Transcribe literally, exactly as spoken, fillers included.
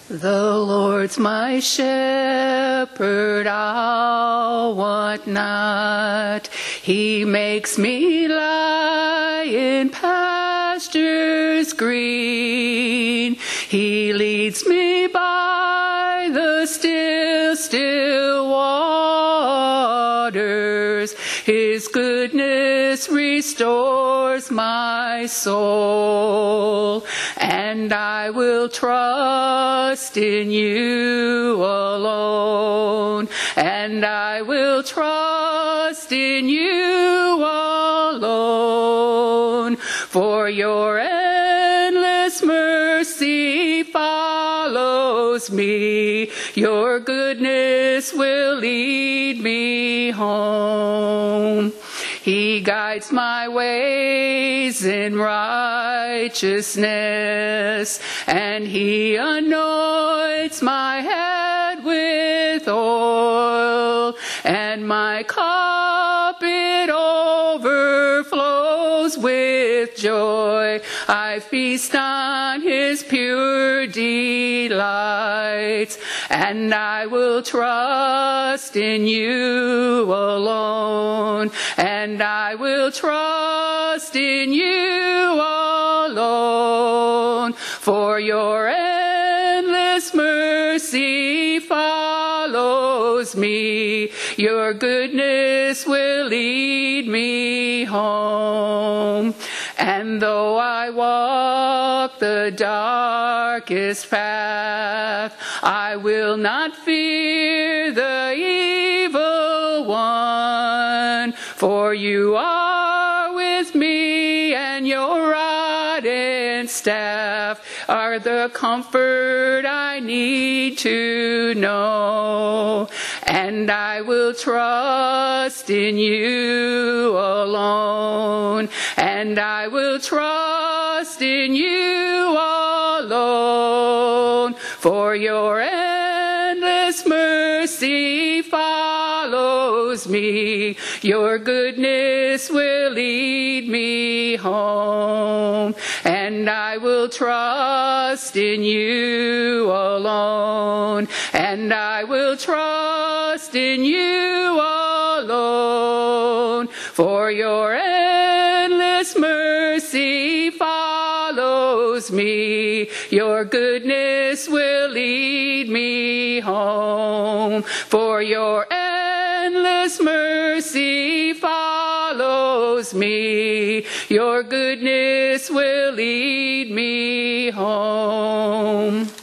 The Lord's my shepherd, I'll want not. He makes me lie in pastures green. He leads me by the still, still waters. His goodness restores my soul, and I will trust in you alone, and I will trust in you alone, for your endless mercy follows me. Your goodness will lead me home. He guides my ways in righteousness, and he anoints my head with oil, and my cup it overflows with joy. I feast on his pure delights, and I will trust in you alone, and I will trust in you alone, for your endless mercy follows me. Your goodness will lead me home. And though I walk the darkest path, I will not fear the evil one, for you are with me, and your rod and staff are the comfort I need to know. And I will trust in you alone, and I will trust in you alone, for your endless mercy follows me. Your goodness will lead me home, and I will trust in you alone, and I will trust in you alone, for your endless mercy follows me. Your goodness will lead me home, for your endless mercy follows me. Your goodness will lead me home.